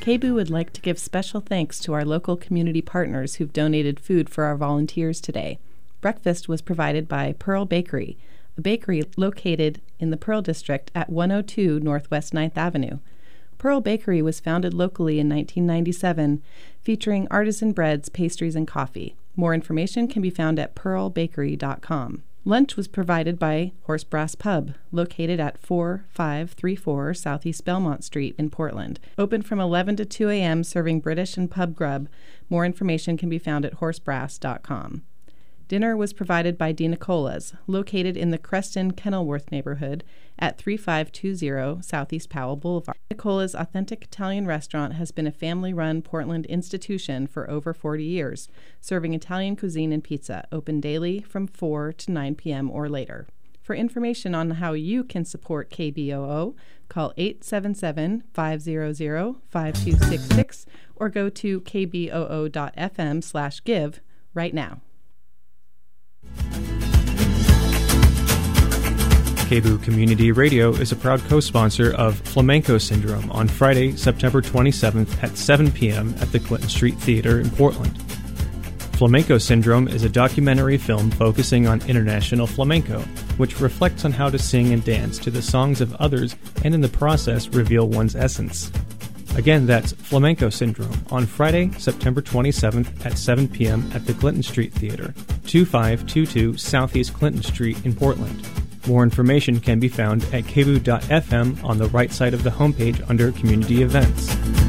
KBOO would like to give special thanks to our local community partners who've donated food for our volunteers today. Breakfast was provided by Pearl Bakery, a bakery located in the Pearl District at 102 Northwest 9th Avenue. Pearl Bakery was founded locally in 1997, featuring artisan breads, pastries, and coffee. More information can be found at pearlbakery.com. Lunch was provided by Horse Brass Pub, located at 4534 Southeast Belmont Street in Portland. Open from 11 to 2 a.m., serving British and pub grub. More information can be found at horsebrass.com. Dinner was provided by Di Nicola's, located in the Creston-Kenilworth neighborhood at 3520 Southeast Powell Boulevard. Nicola's Authentic Italian Restaurant has been a family-run Portland institution for over 40 years, serving Italian cuisine and pizza, open daily from 4 to 9 p.m. or later. For information on how you can support KBOO, call 877-500-5266 or go to kboo.fm/give right now. KBOO Community Radio is a proud co-sponsor of Flamenco Syndrome on Friday, September 27th at 7 p.m. at the Clinton Street Theater in Portland. Flamenco Syndrome is a documentary film focusing on international flamenco, which reflects on how to sing and dance to the songs of others and in the process reveal one's essence. Again, that's Flamenco Syndrome on Friday, September 27th at 7 p.m. at the Clinton Street Theater, 2522 Southeast Clinton Street in Portland. More information can be found at kboo.fm on the right side of the homepage under Community Events.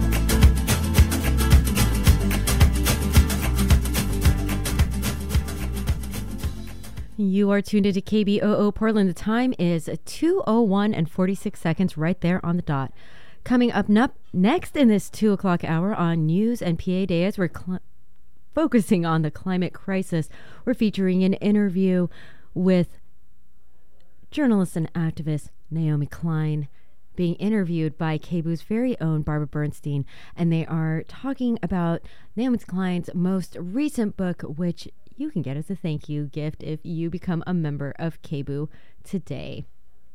You are tuned into KBOO Portland. The time is 2:01 and 46 seconds right there on the dot. Coming up next in this 2 o'clock hour on News and PA Day, as we're focusing on the climate crisis, we're featuring an interview with journalist and activist Naomi Klein, being interviewed by KBOO's very own Barbara Bernstein, and they are talking about Naomi Klein's most recent book, which you can get as a thank you gift if you become a member of KBOO today.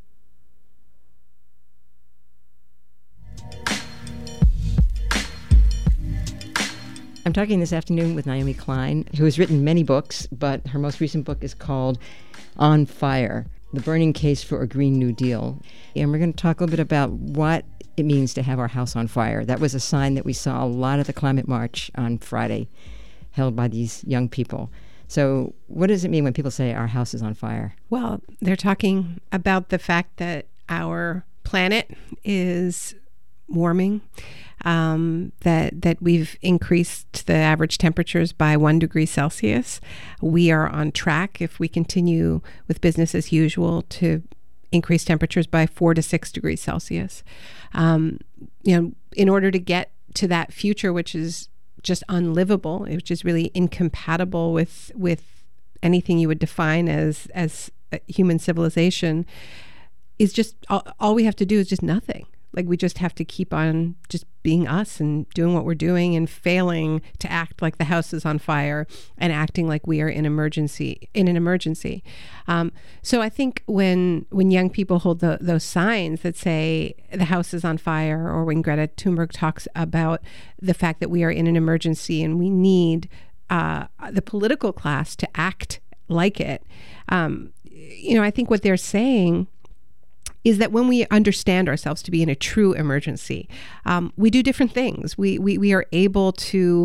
I'm talking this afternoon with Naomi Klein, who has written many books, but her most recent book is called On Fire, The Burning Case for a Green New Deal. And we're going to talk a little bit about what it means to have our house on fire. That was a sign that we saw a lot at the climate march on Friday, held by these young people. So what does it mean when people say our house is on fire? Well, they're talking about the fact that our planet is warming, that we've increased the average temperatures by 1 degree Celsius. We are on track, if we continue with business as usual, to increase temperatures by 4 to 6 degrees Celsius. In order to get to that future, which is just unlivable, which is really incompatible with anything you would define as human civilization, is just all we have to do is just nothing. Like, we just have to keep on just being us and doing what we're doing and failing to act like the house is on fire and acting like we are in an emergency. So I think when young people hold those signs that say the house is on fire, or when Greta Thunberg talks about the fact that we are in an emergency and we need the political class to act like it, I think what they're saying is that when we understand ourselves to be in a true emergency, we do different things. We are able to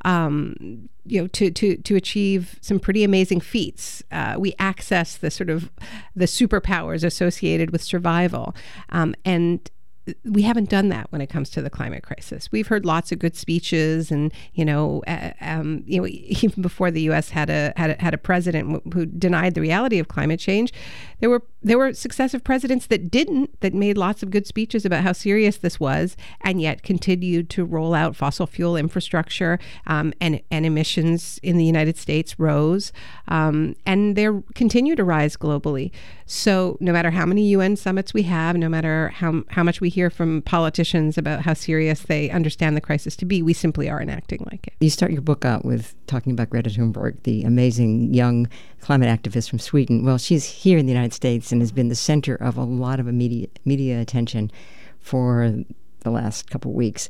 to achieve some pretty amazing feats. We access the sort of the superpowers associated with survival, and we haven't done that when it comes to the climate crisis. We've heard lots of good speeches, and even before the U.S. had a president who denied the reality of climate change, there were successive presidents that made lots of good speeches about how serious this was, and yet continued to roll out fossil fuel infrastructure, and emissions in the United States rose, and they continue to rise globally. So no matter how many UN summits we have, no matter how much we hear from politicians about how serious they understand the crisis to be, we simply aren't acting like it. You start your book out with talking about Greta Thunberg, the amazing young climate activist from Sweden. Well, she's here in the United States and has been the center of a lot of media attention for the last couple of weeks.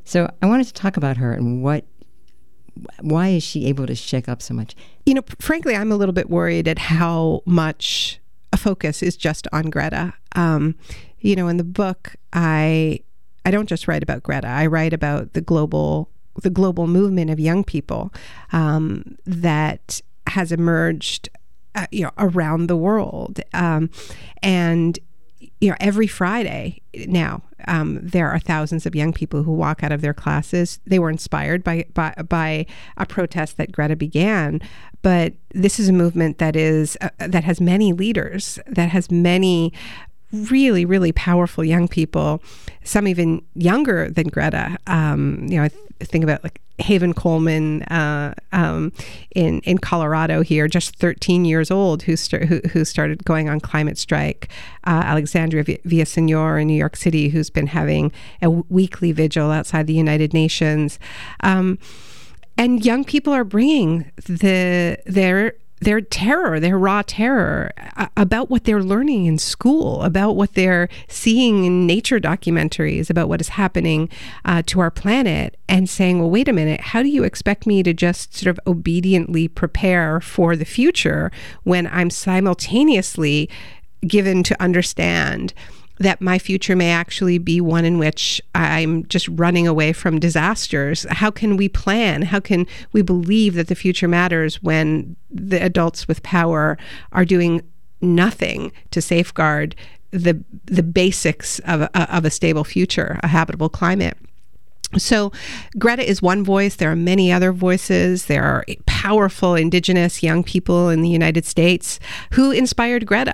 So I wanted to talk about her and why is she able to shake up so much? Frankly, I'm a little bit worried at how much a focus is just on Greta. In the book, I don't just write about Greta. I write about the global movement of young people that has emerged, around the world, and every Friday now, there are thousands of young people who walk out of their classes. They were inspired by a protest that Greta began, but this is a movement that has many leaders, that has many really, really powerful young people, some even younger than Greta. I think about like Haven Coleman in Colorado here, just 13 years old, who started going on climate strike. Alexandria Villaseñor in New York City, who's been having a weekly vigil outside the United Nations. And young people are bringing their terror, their raw terror about what they're learning in school, about what they're seeing in nature documentaries, about what is happening to our planet, and saying, well, wait a minute, how do you expect me to just sort of obediently prepare for the future when I'm simultaneously given to understand that my future may actually be one in which I'm just running away from disasters? How can we plan? How can we believe that the future matters when the adults with power are doing nothing to safeguard the basics of a stable future, a habitable climate? So Greta is one voice. There are many other voices. There are powerful indigenous young people in the United States who inspired Greta.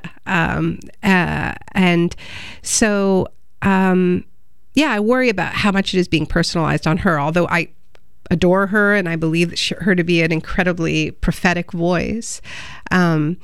And so, I worry about how much it is being personalized on her, although I adore her and I believe her to be an incredibly prophetic voice. And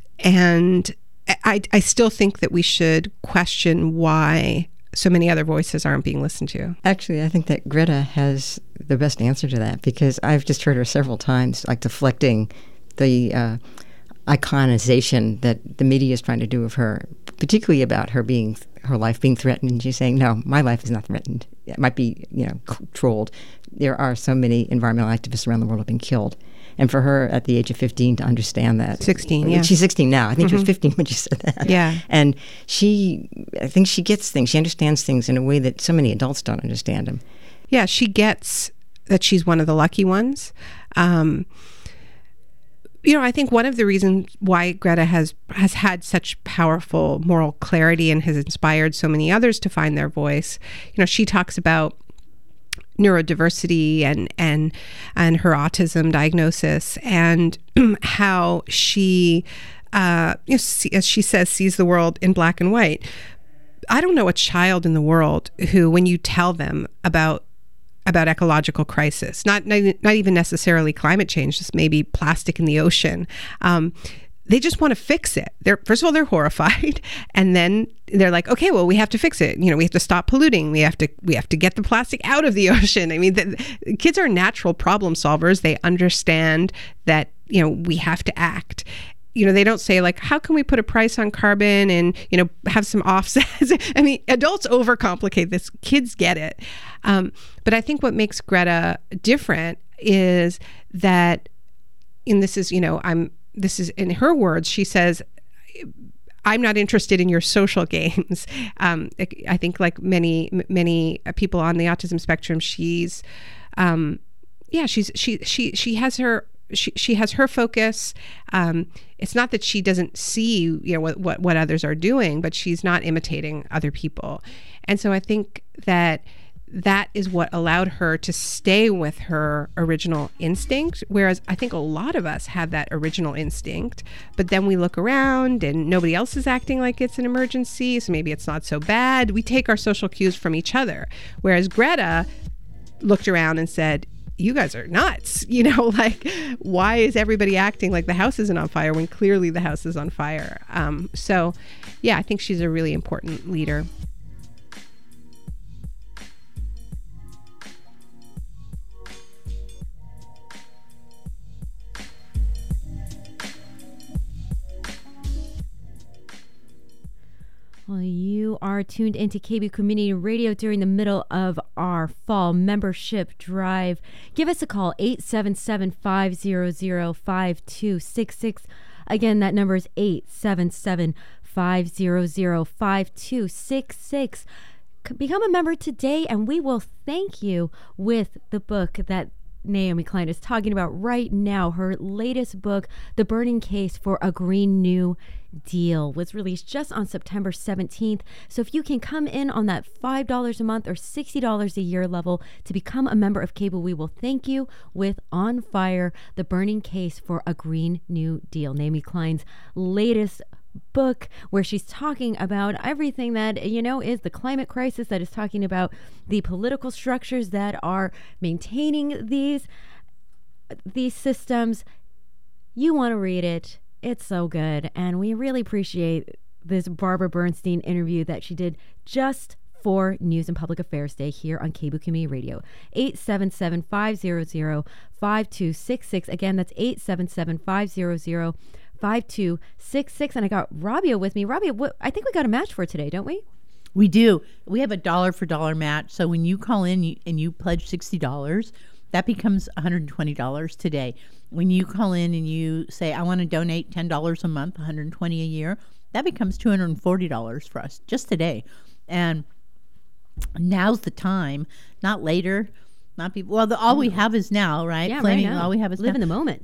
I still think that we should question why so many other voices aren't being listened to. Actually, I think that Greta has the best answer to that, because I've just heard her several times, like, deflecting the iconization that the media is trying to do of her, particularly about her life being threatened. And she's saying, no, my life is not threatened. It might be, trolled. There are so many environmental activists around the world who have been killed. And for her, at the age of 15, to understand that. 16, yeah. She's 16 now. I think she was 15 when she said that. Yeah. And I think she gets things. She understands things in a way that so many adults don't understand them. Yeah, she gets that she's one of the lucky ones. I think one of the reasons why Greta has had such powerful moral clarity and has inspired so many others to find their voice, she talks about neurodiversity and her autism diagnosis, and how she, as she says, sees the world in black and white. I don't know a child in the world who, when you tell them about ecological crisis, not even necessarily climate change, just maybe plastic in the ocean, they just want to fix it. First of all, they're horrified, and then they're like, okay, well, we have to fix it. We have to stop polluting. We have to get the plastic out of the ocean. I mean, the kids are natural problem solvers. They understand that, we have to act. They don't say, like, how can we put a price on carbon and, have some offsets? I mean, adults overcomplicate this. Kids get it. But I think what makes Greta different is that, and this is in her words, she says, I'm not interested in your social games. I think, like many people on the autism spectrum, she has her focus. It's not that she doesn't see, what others are doing, but she's not imitating other people. And so I think that is what allowed her to stay with her original instinct, whereas I think a lot of us have that original instinct, but then we look around and nobody else is acting like it's an emergency, so maybe it's not so bad. We take our social cues from each other, whereas Greta looked around and said, you guys are nuts. Like, why is everybody acting like the house isn't on fire when clearly the house is on fire? So I think she's a really important leader. Well, you are tuned into KB Community Radio during the middle of our fall membership drive. Give us a call, 877-500-5266. Again, that number is 877-500-5266. Become a member today, and we will thank you with the book that Naomi Klein is talking about right now. Her latest book, The Burning Case for a Green New Deal, was released just on September 17th. So if you can come in on that $5 a month or $60 a year level to become a member of Cable, we will thank you with On Fire, The Burning Case for a Green New Deal. Naomi Klein's latest book, where she's talking about everything that, is the climate crisis, that is talking about the political structures that are maintaining these systems. You want to read it. It's so good. And we really appreciate this Barbara Bernstein interview that she did just for News and Public Affairs Day here on KBOO Community Radio. 877-500-5266. Again, that's 877-500-5266. And I got Rabia with me. Rabia, I think we got a match for today, don't we? We do. We have a dollar for dollar match. So when you call in and you pledge $60, that becomes $120 today. When you call in and you say, I want to donate $10 a month, $120 a year, that becomes $240 for us just today. And now's the time, not later. Not people. Well, all we have is now, right? Yeah, Flaming, right now. All we have is live now. in the moment.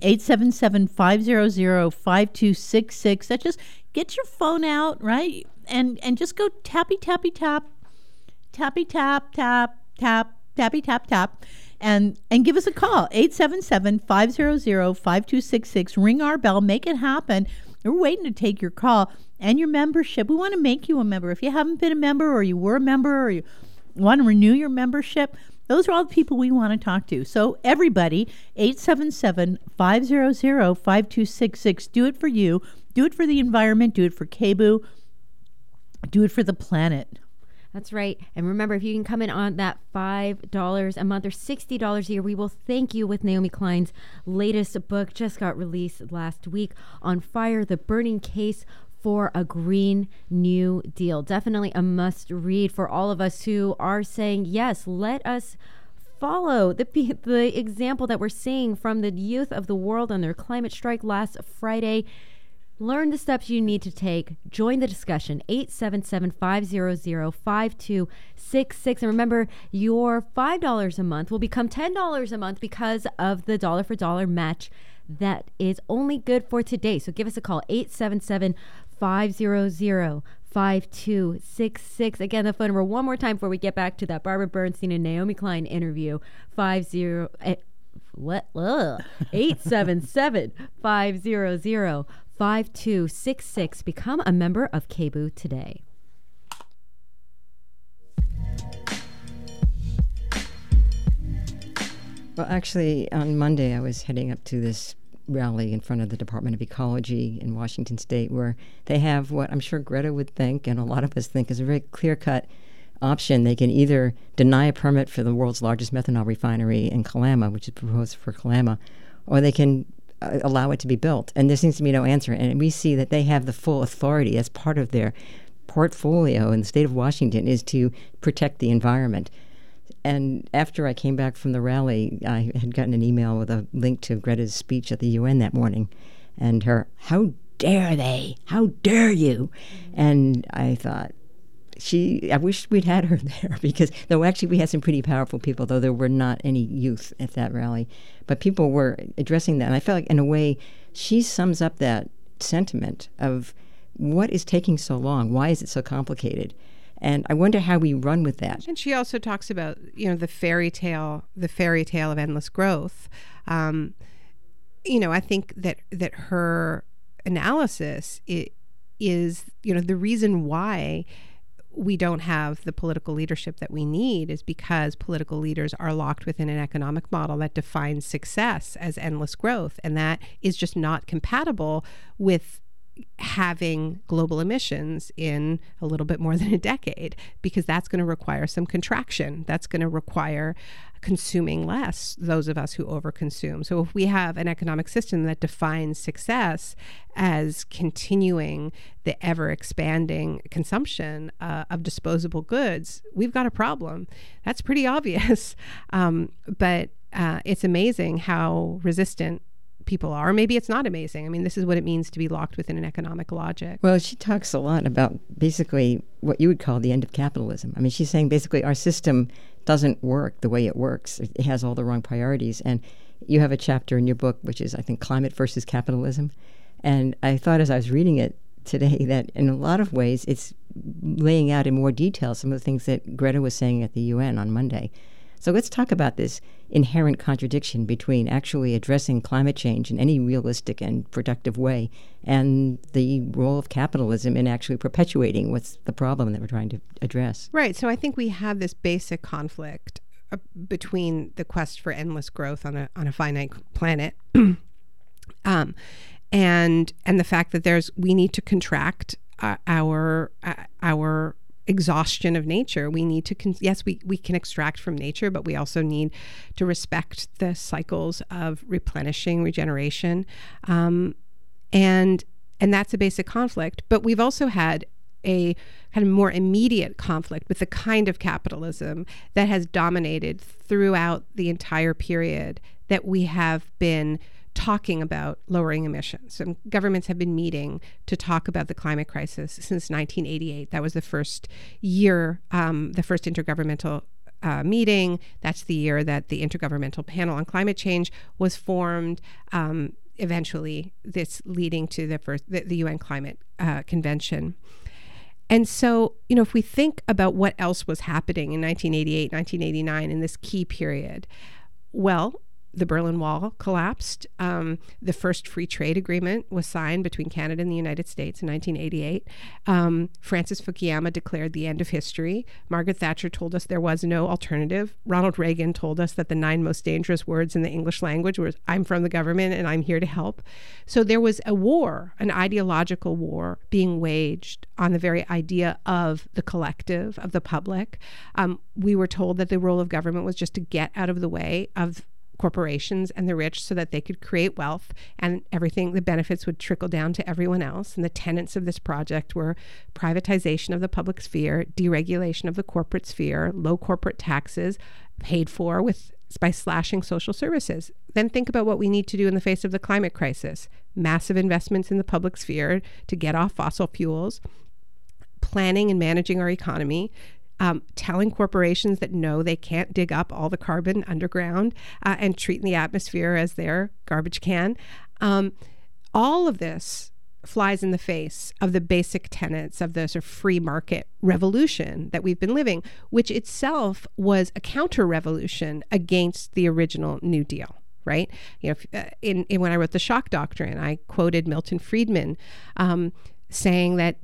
877-500-5266. That just get your phone out, right? And just go tappy tappy tap, tappy tap tap tap tappy tap tap, and give us a call. 877-500-5266. Ring our bell. Make it happen. We're waiting to take your call and your membership. We want to make you a member. If you haven't been a member, or you were a member, or you want to renew your membership, those are all the people we want to talk to. So everybody, 877-500-5266. Do it for you. Do it for the environment. Do it for KBOO. Do it for the planet. That's right. And remember, if you can come in on that $5 a month or $60 a year, we will thank you with Naomi Klein's latest book. Just got released last week, On Fire, The Burning Case for a Green New Deal. Definitely a must read for all of us who are saying, yes, let us follow the example that we're seeing from the youth of the world on their climate strike last Friday. Learn the steps you need to take. Join the discussion. 877-500-5266. And remember, your $5 a month will become $10 a month because of the dollar for dollar match that is only good for today. So give us a call, 877-500-5266. Again, the phone number one more time before we get back to that Barbara Bernstein and Naomi Klein interview. 877-500-5266. Become a member of KBOO today. Well, actually, on Monday, I was heading up to this rally in front of the Department of Ecology in Washington State, where they have what I'm sure Greta would think, and a lot of us think, is a very clear-cut option. They can either deny a permit for the world's largest methanol refinery in Kalama, which is proposed for Kalama, or they can allow it to be built. And there seems to be no answer. And we see that they have the full authority as part of their portfolio in the state of Washington is to protect the environment. And after I came back from the rally, I had gotten an email with a link to Greta's speech at the UN that morning, and her, how dare they? How dare you? And I thought, I wish we'd had her there, because though actually we had some pretty powerful people, though there were not any youth at that rally, but people were addressing that. And I felt like, in a way, she sums up that sentiment of what is taking so long? Why is it so complicated? And I wonder how we run with that. And she also talks about, the fairy tale of endless growth. I think that her analysis is, the reason why we don't have the political leadership that we need is because political leaders are locked within an economic model that defines success as endless growth. And that is just not compatible with having global emissions in a little bit more than a decade, because that's going to require some contraction. That's going to require consuming less, those of us who overconsume. So if we have an economic system that defines success as continuing the ever expanding consumption of disposable goods, we've got a problem. That's pretty obvious. But it's amazing how resistant people are. Maybe it's not amazing. I mean, this is what it means to be locked within an economic logic. Well, she talks a lot about basically what you would call the end of capitalism. I mean, she's saying basically our system doesn't work the way it works. It has all the wrong priorities. And you have a chapter in your book, which is, I think, Climate versus Capitalism. And I thought as I was reading it today that in a lot of ways it's laying out in more detail some of the things that Greta was saying at the UN on Monday. So let's talk about this inherent contradiction between actually addressing climate change in any realistic and productive way and the role of capitalism in actually perpetuating what's the problem that we're trying to address. Right. So I think we have this basic conflict between the quest for endless growth on a finite planet and the fact that we need to contract our exhaustion of nature. We need to, yes, we can extract from nature, but we also need to respect the cycles of replenishing, regeneration. And that's a basic conflict. But we've also had a kind of more immediate conflict with the kind of capitalism that has dominated throughout the entire period that we have been talking about lowering emissions. And governments have been meeting to talk about the climate crisis since 1988. That was the first year, the first intergovernmental meeting. That's the year that the Intergovernmental Panel on Climate Change was formed. Eventually, this leading to the UN Climate Convention. And so, if we think about what else was happening in 1988, 1989, in this key period, well, the Berlin Wall collapsed. The first free trade agreement was signed between Canada and the United States in 1988. Francis Fukuyama declared the end of history. Margaret Thatcher told us there was no alternative. Ronald Reagan told us that the 9 most dangerous words in the English language were, "I'm from the government and I'm here to help." So there was a war, an ideological war being waged on the very idea of the collective, of the public. We were told that the role of government was just to get out of the way of corporations and the rich so that they could create wealth, and everything, the benefits would trickle down to everyone else. And the tenets of this project were privatization of the public sphere, deregulation of the corporate sphere, low corporate taxes paid for by slashing social services. Then think about what we need to do in the face of the climate crisis. Massive investments in the public sphere to get off fossil fuels, planning and managing our economy, telling corporations that no, they can't dig up all the carbon underground and treating the atmosphere as their garbage can. All of this flies in the face of the basic tenets of the sort of free market revolution that we've been living, which itself was a counter-revolution against the original New Deal. Right? When I wrote The Shock Doctrine, I quoted Milton Friedman saying that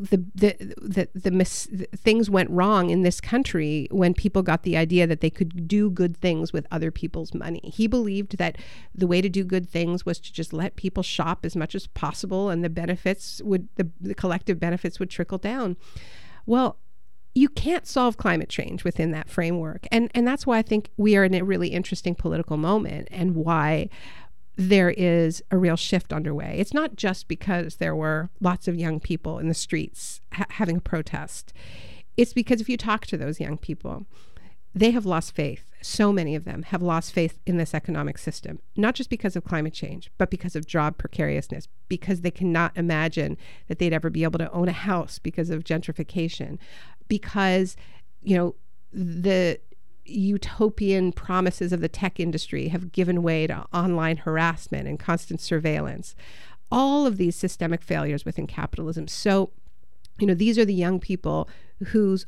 things went wrong in this country when people got the idea that they could do good things with other people's money. He believed that the way to do good things was to just let people shop as much as possible, and the collective benefits would trickle down. Well, you can't solve climate change within that framework, and that's why I think we are in a really interesting political moment, and why there is a real shift underway. It's not just because there were lots of young people in the streets having a protest. It's because if you talk to those young people, they have lost faith. So many of them have lost faith in this economic system, not just because of climate change, but because of job precariousness, because they cannot imagine that they'd ever be able to own a house because of gentrification, because, the utopian promises of the tech industry have given way to online harassment and constant surveillance. All of these systemic failures within capitalism. So, these are the young people whose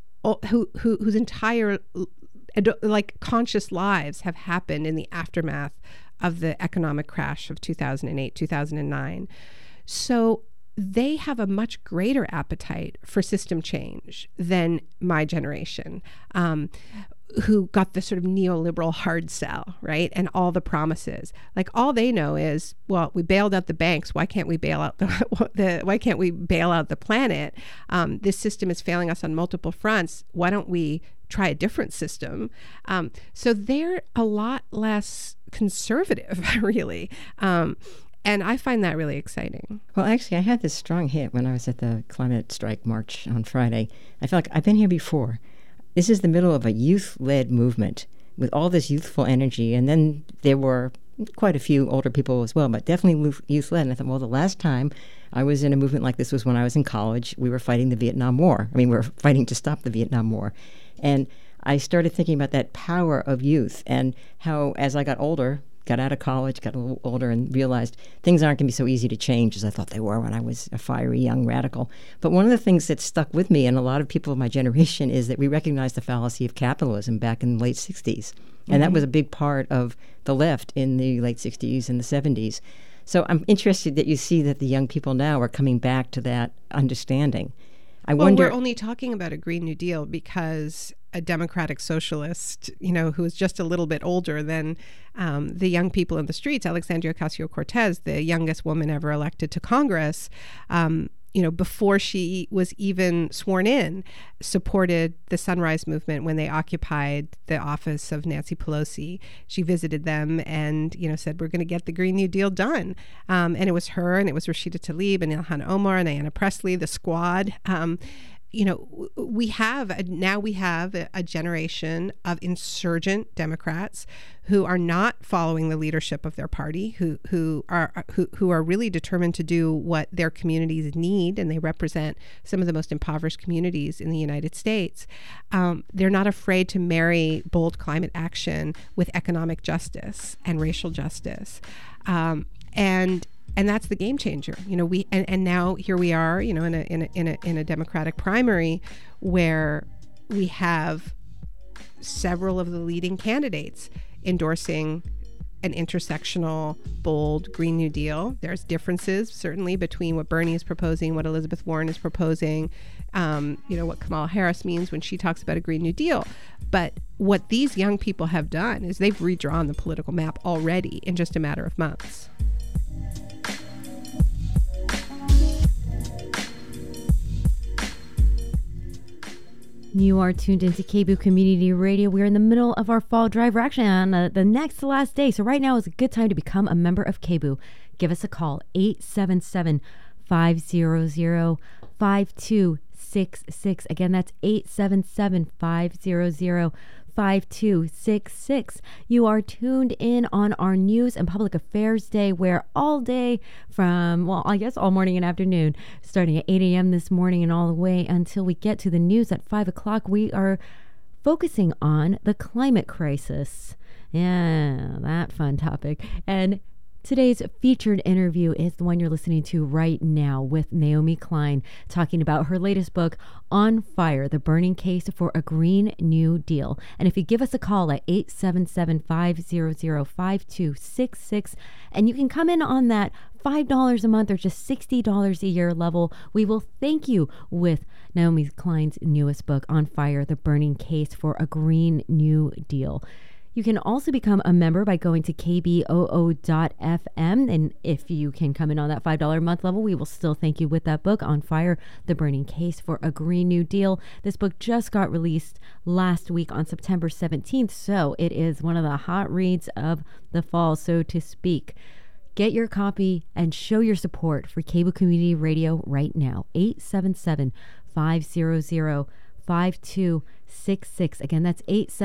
entire conscious lives have happened in the aftermath of the economic crash of 2008, 2009. So they have a much greater appetite for system change than my generation. who got the sort of neoliberal hard sell, right? And all the promises. Like, all they know is, well, we bailed out the banks. Why can't we bail out why can't we bail out the planet? This system is failing us on multiple fronts. Why don't we try a different system? So they're a lot less conservative, really. And I find that really exciting. Well, actually, I had this strong hit when I was at the climate strike march on Friday. I felt like I've been here before. This is the middle of a youth-led movement with all this youthful energy. And then there were quite a few older people as well, but definitely youth-led. And I thought, well, the last time I was in a movement like this was when I was in college. We were fighting the Vietnam War. I mean, we were fighting to stop the Vietnam War. And I started thinking about that power of youth and how, as I got older, got out of college, got a little older, and realized things aren't going to be so easy to change as I thought they were when I was a fiery young radical. But one of the things that stuck with me and a lot of people of my generation is that we recognized the fallacy of capitalism back in the late 60s. And that was a big part of the left in the late 60s and the 70s. So I'm interested that you see that the young people now are coming back to that understanding. I wonder. We're only talking about a Green New Deal because a democratic socialist, who is just a little bit older than the young people in the streets, Alexandria Ocasio-Cortez, the youngest woman ever elected to Congress, before she was even sworn in, supported the Sunrise Movement when they occupied the office of Nancy Pelosi. She visited them and, said, we're going to get the Green New Deal done. And it was her, and it was Rashida Tlaib and Ilhan Omar and Ayanna Pressley, the squad. We have a generation of insurgent Democrats who are not following the leadership of their party, who are really determined to do what their communities need, and they represent some of the most impoverished communities in the United States. They're not afraid to marry bold climate action with economic justice and racial justice, and that's the game changer. And now here we are, in a Democratic primary where we have several of the leading candidates endorsing an intersectional, bold Green New Deal. There's differences certainly between what Bernie is proposing, what Elizabeth Warren is proposing, what Kamala Harris means when she talks about a Green New Deal. But what these young people have done is they've redrawn the political map already in just a matter of months. You are tuned into KBOO Community Radio. We're in the middle of our fall drive. We're actually on the next to last day. So right now is a good time to become a member of KBOO. Give us a call, 877-500-5266. Again, that's 877-500-5266. You are tuned in on our News and Public Affairs Day, where all day from, all morning and afternoon, starting at 8 a.m. this morning and all the way until we get to the news at 5 o'clock, we are focusing on the climate crisis. Yeah, that fun topic. And today's featured interview is the one you're listening to right now with Naomi Klein, talking about her latest book, On Fire, The Burning Case for a Green New Deal. And if you give us a call at 877-500-5266, and you can come in on that $5 a month or just $60 a year level, we will thank you with Naomi Klein's newest book, On Fire, The Burning Case for a Green New Deal. You can also become a member by going to kboo.fm. And if you can come in on that $5 a month level, we will still thank you with that book, On Fire, The Burning Case for a Green New Deal. This book just got released last week on September 17th, so it is one of the hot reads of the fall, so to speak. Get your copy and show your support for KBOO Community Radio right now. 877-500-5266. Again, that's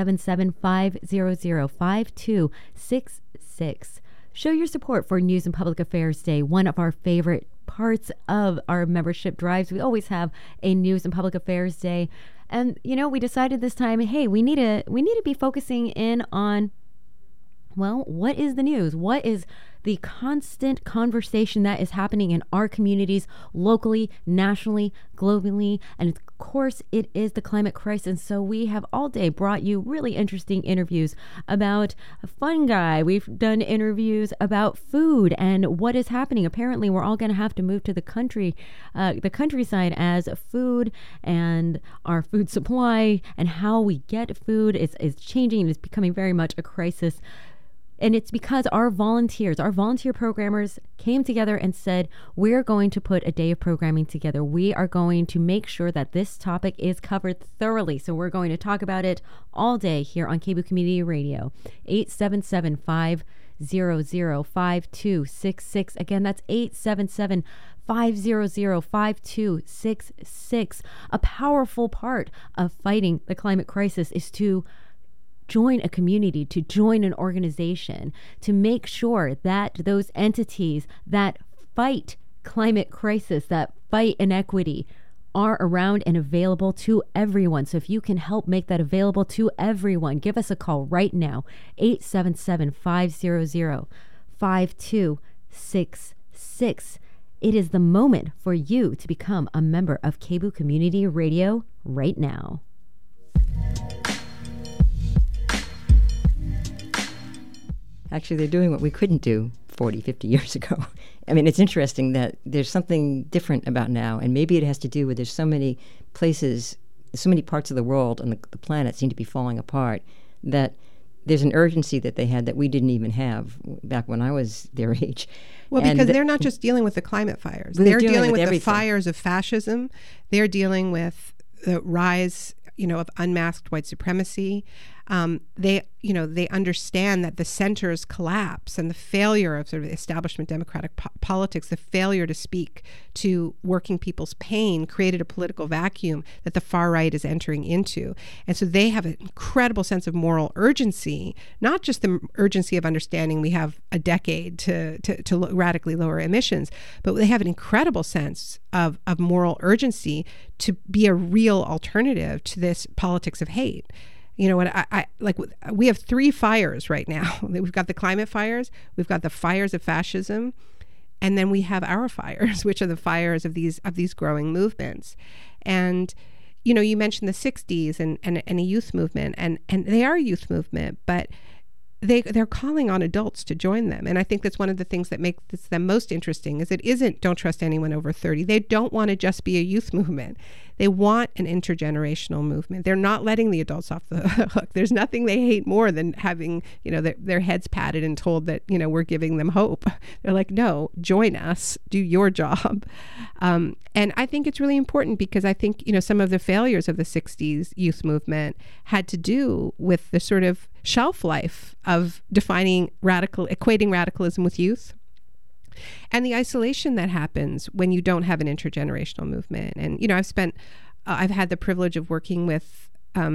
877-500-5266. Show your support for News and Public Affairs Day, one of our favorite parts of our membership drives. We always have a News and Public Affairs Day. And, we decided this time, hey, we need to be focusing in on, well, what is the news? What is the constant conversation that is happening in our communities, locally, nationally, globally, and of course, it is the climate crisis. So we have all day brought you really interesting interviews about fungi. We've done interviews about food and what is happening. Apparently, we're all going to have to move to the countryside, as food and our food supply and how we get food is changing and is becoming very much a crisis. And it's because our volunteer programmers came together and said, we're going to put a day of programming together. We are going to make sure that this topic is covered thoroughly. So we're going to talk about it all day here on KBOO Community Radio. 877-500-5266. Again, that's 877-500-5266. A powerful part of fighting the climate crisis is to join a community, to join an organization, to make sure that those entities that fight climate crisis, that fight inequity, are around and available to everyone. So if you can help make that available to everyone, give us a call right now, 877-500-5266. It is the moment for you to become a member of KBOO Community Radio right now. Actually, they're doing what we couldn't do 40, 50 years ago. I mean, it's interesting that there's something different about now, and maybe it has to do with there's so many places, so many parts of the world and the planet seem to be falling apart, that there's an urgency that they had that we didn't even have back when I was their age. Well, because they're not just dealing with the climate fires. They're dealing with the fires of fascism. They're dealing with the rise, of unmasked white supremacy. They understand that the centers collapse and the failure of sort of establishment democratic politics, the failure to speak to working people's pain created a political vacuum that the far right is entering into. And so they have an incredible sense of moral urgency, not just the urgency of understanding we have a decade to radically lower emissions, but they have an incredible sense of moral urgency to be a real alternative to this politics of hate. You know what, I like, we have three fires right now. We've got the climate fires, we've got the fires of fascism, and then we have our fires, which are the fires of these growing movements. And, you mentioned the 60s and a youth movement, and they are a youth movement, but they're calling on adults to join them. And I think that's one of the things that makes them most interesting is it isn't don't trust anyone over 30. They don't want to just be a youth movement. They want an intergenerational movement. They're not letting the adults off the hook. There's nothing they hate more than having, their heads patted and told that, we're giving them hope. They're like, no, join us, do your job. And I think it's really important because I think, some of the failures of the 60s youth movement had to do with the sort of shelf life of equating radicalism with youth. And the isolation that happens when you don't have an intergenerational movement. And, I've had the privilege of working with,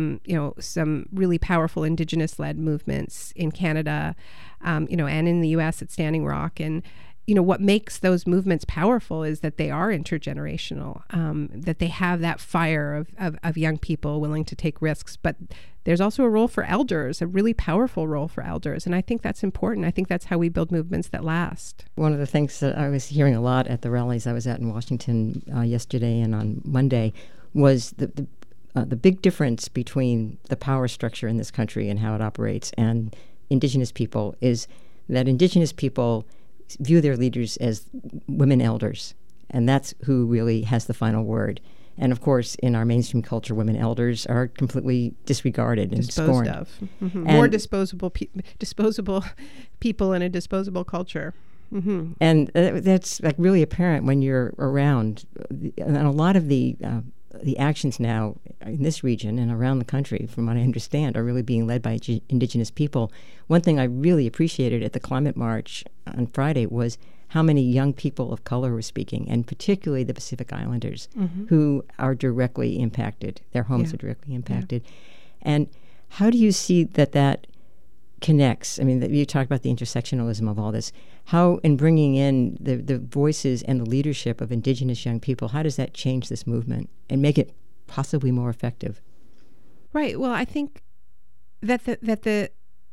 some really powerful Indigenous-led movements in Canada, and in the U.S. at Standing Rock. And, what makes those movements powerful is that they are intergenerational, that they have that fire of young people willing to take risks. But there's also a role for elders, a really powerful role for elders. And I think that's important. I think that's how we build movements that last. One of the things that I was hearing a lot at the rallies I was at in Washington yesterday and on Monday was the big difference between the power structure in this country and how it operates and Indigenous people is that Indigenous people view their leaders as women elders, and that's who really has the final word. And of course, in our mainstream culture, women elders are completely disregarded and scorned. Mm-hmm. More disposable people in a disposable culture. Mm-hmm. And that's like really apparent when you're around. And a lot of the actions now in this region and around the country, from what I understand, are really being led by Indigenous people. One thing I really appreciated at the Climate March on Friday was how many young people of color were speaking, and particularly the Pacific Islanders, who are directly impacted. Their homes are directly impacted. Yeah. And how do you see that connects? I mean, you talk about the intersectionalism of all this. How, in bringing in the voices and the leadership of Indigenous young people, how does that change this movement and make it possibly more effective? Right. Well, I think that the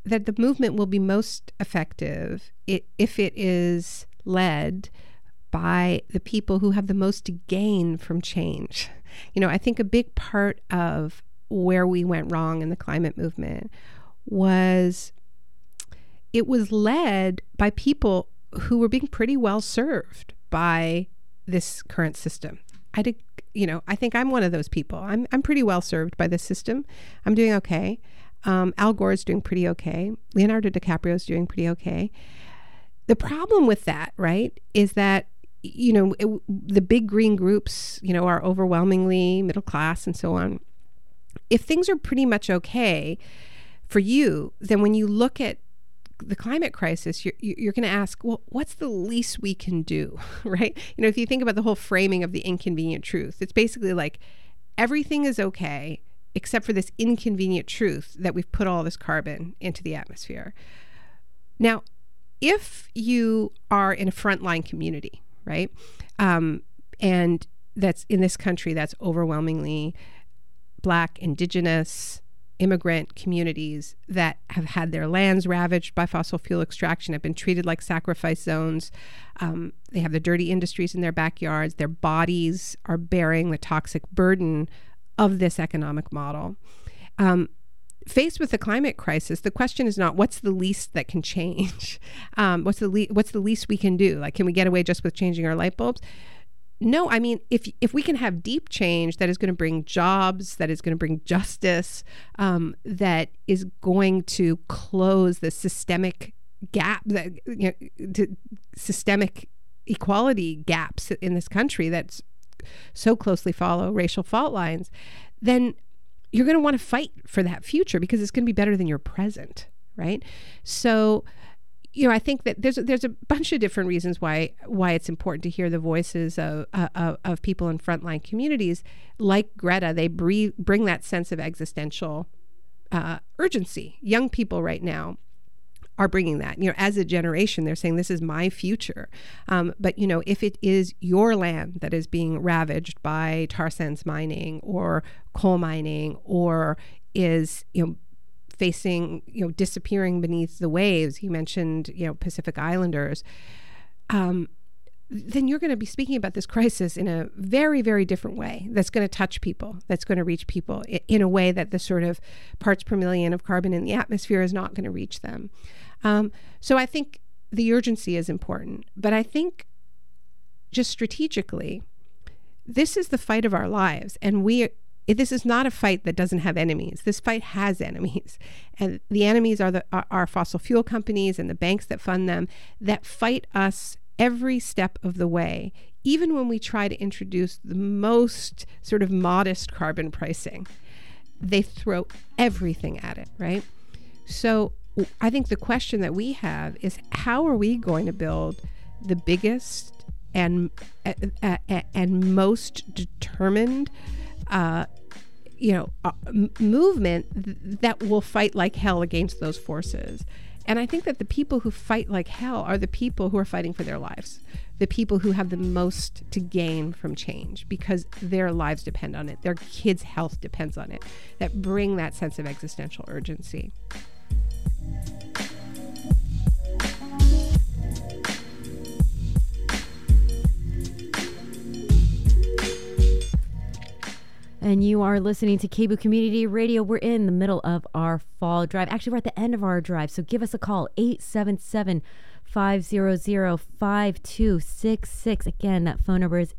that the movement will be most effective if it is led by the people who have the most to gain from change. I think a big part of where we went wrong in the climate movement was it was led by people who were being pretty well served by this current system. I think I'm one of those people. I'm pretty well served by this system. I'm doing okay. Al Gore is doing pretty okay. Leonardo DiCaprio is doing pretty okay. The problem with that, right, is that the big green groups, are overwhelmingly middle class and so on. If things are pretty much okay for you, then when you look at the climate crisis, you're going to ask, well, what's the least we can do, right? If you think about the whole framing of the inconvenient truth, it's basically like everything is okay except for this inconvenient truth that we've put all this carbon into the atmosphere. Now, if you are in a frontline community, right, and that's in this country, that's overwhelmingly Black, Indigenous, immigrant communities that have had their lands ravaged by fossil fuel extraction, have been treated like sacrifice zones. They have the dirty industries in their backyards. Their bodies are bearing the toxic burden of this economic model. Faced with the climate crisis, the question is not what's the least that can change. What's the least we can do? Like, can we get away just with changing our light bulbs? No, I mean, if we can have deep change that is going to bring jobs, that is going to bring justice, that is going to close the systemic gap, systemic equality gaps in this country that so closely follow racial fault lines, then you're going to want to fight for that future because it's going to be better than your present, right? So, I think that there's a bunch of different reasons why it's important to hear the voices of people in frontline communities like Greta. They bring that sense of existential urgency. Young people right now are bringing that. As a generation, they're saying this is my future. But if it is your land that is being ravaged by tar sands mining or coal mining, or is facing, disappearing beneath the waves. You mentioned, Pacific Islanders. Then you're going to be speaking about this crisis in a very, very different way that's going to touch people, that's going to reach people in a way that the sort of parts per million of carbon in the atmosphere is not going to reach them. So I think the urgency is important. But I think just strategically, this is the fight of our lives. And this is not a fight that doesn't have enemies. This fight has enemies. And the enemies are fossil fuel companies and the banks that fund them that fight us every step of the way, even when we try to introduce the most sort of modest carbon pricing. They throw everything at it, right? So I think the question that we have is, how are we going to build the biggest and most determined movement that will fight like hell against those forces? And I think that the people who fight like hell are the people who are fighting for their lives, the people who have the most to gain from change because their lives depend on it, their kids' health depends on it, that bring that sense of existential urgency. And you are listening to KBOO Community Radio. We're in the middle of our fall drive. Actually, we're at the end of our drive. So give us a call, 877-500-5266. Again, that phone number is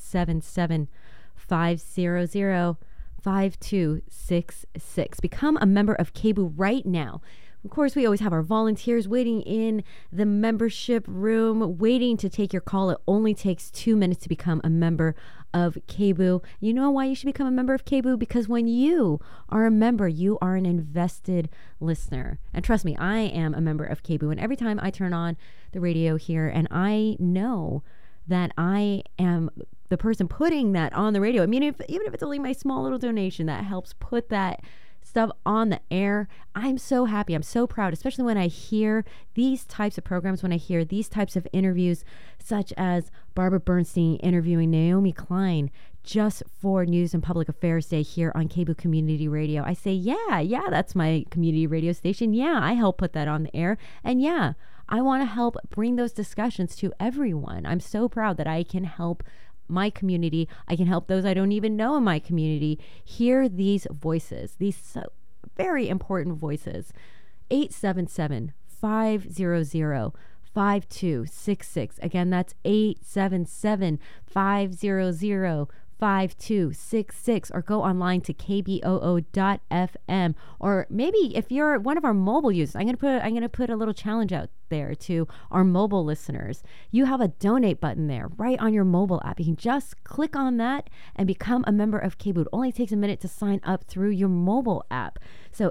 877-500-5266. Become a member of KBOO right now. Of course, we always have our volunteers waiting in the membership room, waiting to take your call. It only takes 2 minutes to become a member of KBOO. You know why you should become a member of KBOO? Because when you are a member, you are an invested listener. And trust me, I am a member of KBOO. And every time I turn on the radio here and I know that I am the person putting that on the radio, I mean, even if it's only my small little donation that helps put that stuff on the air, I'm so happy. I'm so proud, especially when I hear these types of programs, when I hear these types of interviews, such as Barbara Bernstein interviewing Naomi Klein, just for News and Public Affairs Day here on KBOO Community Radio. I say, yeah, that's my community radio station. Yeah, I help put that on the air. And yeah, I want to help bring those discussions to everyone. I'm so proud that I can help my community. I can help those I don't even know in my community hear these voices, these so very important voices. 877-500-5266. Again, that's 877-500-5266, or go online to kboo.fm. Or maybe if you're one of our mobile users, I'm gonna put a little challenge out there to our mobile listeners. You have a donate button there right on your mobile app. You can just click on that and become a member of KBOO. It only takes a minute to sign up through your mobile app. So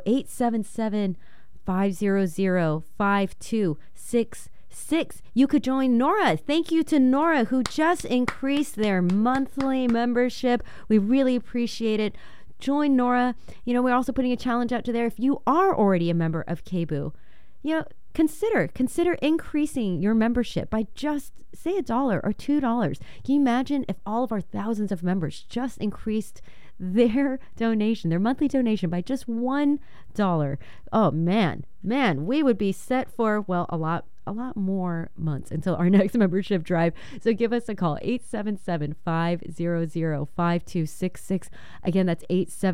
877-500-5266. You could join Nora. Thank you to Nora, who just increased their monthly membership. We really appreciate it. Join Nora. You know, we're also putting a challenge out to there. If you are already a member of KBOO, you know, consider increasing your membership by just say $1 or $2. Can you imagine if all of our thousands of members just increased their monthly donation by just $1? Oh man, we would be set for, well, a lot more months until our next membership drive. So give us a call, 877-500-5266. Again, that's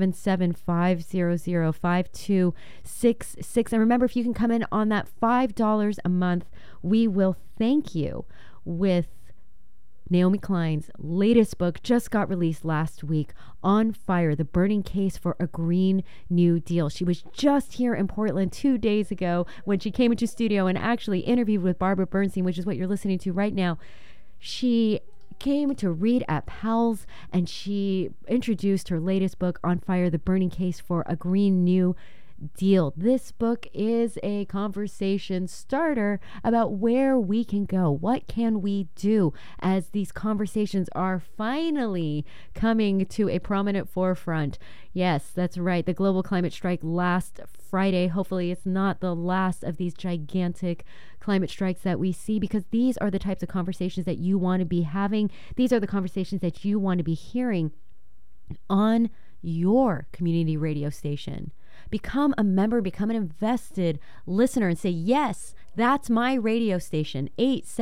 877-500-5266. And remember, if you can come in on that $5 a month, we will thank you with Naomi Klein's latest book, just got released last week, On Fire, The Burning Case for a Green New Deal. She was just here in Portland 2 days ago when she came into studio and actually interviewed with Barbara Bernstein, which is what you're listening to right now. She came to read at Powell's, and she introduced her latest book, On Fire, The Burning Case for a Green New Deal. This book is a conversation starter about where we can go. What can we do as these conversations are finally coming to a prominent forefront? Yes, that's right. The global climate strike last Friday. Hopefully it's not the last of these gigantic climate strikes that we see, because these are the types of conversations that you want to be having. These are the conversations that you want to be hearing on your community radio station. Become a member, become an invested listener, and say, yes, that's my radio station.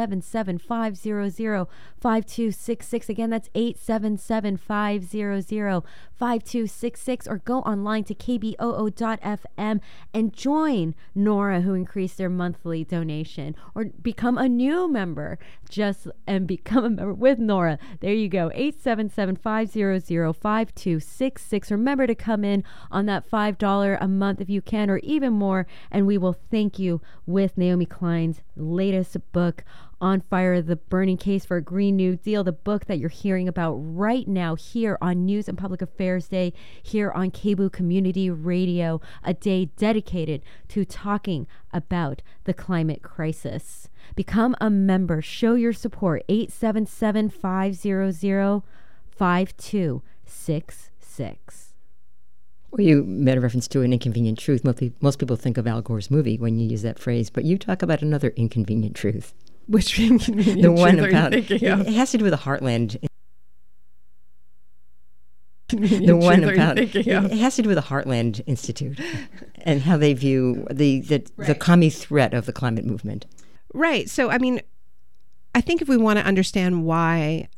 877-500-5266. Again, that's 877-500-5266. Or go online to kboo.fm and join Nora, who increased their monthly donation. Or become a new member, and become a member with Nora. There you go, 877-500-5266. Remember to come in on that $5 a month if you can, or even more, and we will thank you with Naomi Klein's latest book, On Fire, The Burning Case for a Green New Deal, the book that you're hearing about right now here on News and Public Affairs Day, here on KBOO Community Radio, a day dedicated to talking about the climate crisis. Become a member. Show your support. 877-500-5266. Well, you made a reference to an inconvenient truth. Most people think of Al Gore's movie when you use that phrase, but you talk about another inconvenient truth. Which inconvenient the one truth about, are you thinking of? It has to do with the Heartland. It has to do with the Heartland Institute and how they view the commie threat of the climate movement. Right. So, I mean, I think if we want to understand why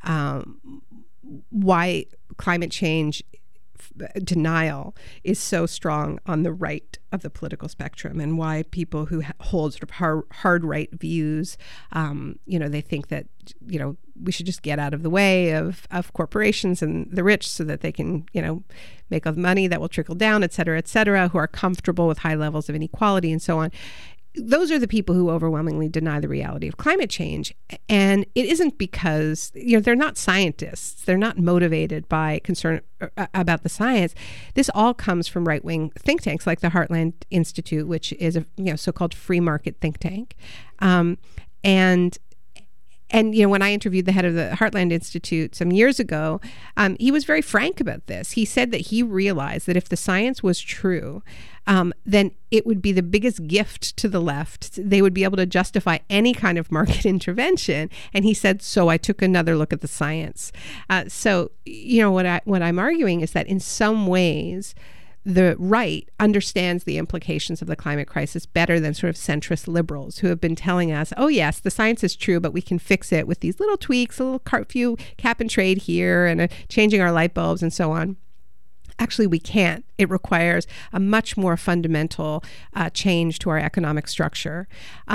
climate change denial is so strong on the right of the political spectrum, and why people who hold sort of hard right views, they think that, we should just get out of the way of corporations and the rich so that they can, make all the money that will trickle down, et cetera, who are comfortable with high levels of inequality and so on. Those are the people who overwhelmingly deny the reality of climate change. And it isn't because, they're not scientists. They're not motivated by concern about the science. This all comes from right-wing think tanks like the Heartland Institute, which is a so-called free market think tank. And And, when I interviewed the head of the Heartland Institute some years ago, he was very frank about this. He said that he realized that if the science was true, then it would be the biggest gift to the left. They would be able to justify any kind of market intervention. And he said, so I took another look at the science. So, what I'm arguing is that in some ways, the right understands the implications of the climate crisis better than sort of centrist liberals who have been telling us, oh, yes, the science is true, but we can fix it with these little tweaks, a little few cap and trade here and changing our light bulbs and so on. Actually, we can't. It requires a much more fundamental change to our economic structure.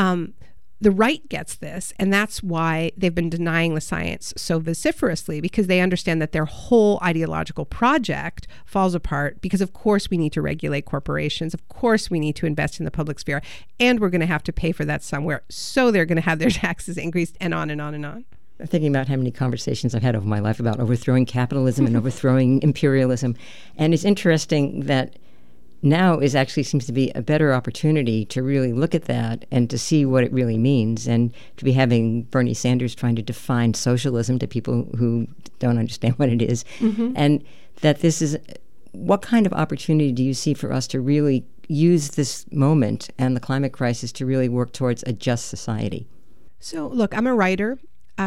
The right gets this, and that's why they've been denying the science so vociferously, because they understand that their whole ideological project falls apart because, of course, we need to regulate corporations. Of course, we need to invest in the public sphere, and we're going to have to pay for that somewhere. So they're going to have their taxes increased and on and on and on. I'm thinking about how many conversations I've had over my life about overthrowing capitalism and overthrowing imperialism. And it's interesting that now seems to be a better opportunity to really look at that and to see what it really means, and to be having Bernie Sanders trying to define socialism to people who don't understand what it is. And that this is, what kind of opportunity do you see for us to really use this moment and the climate crisis to really work towards a just society? So look, I'm a writer.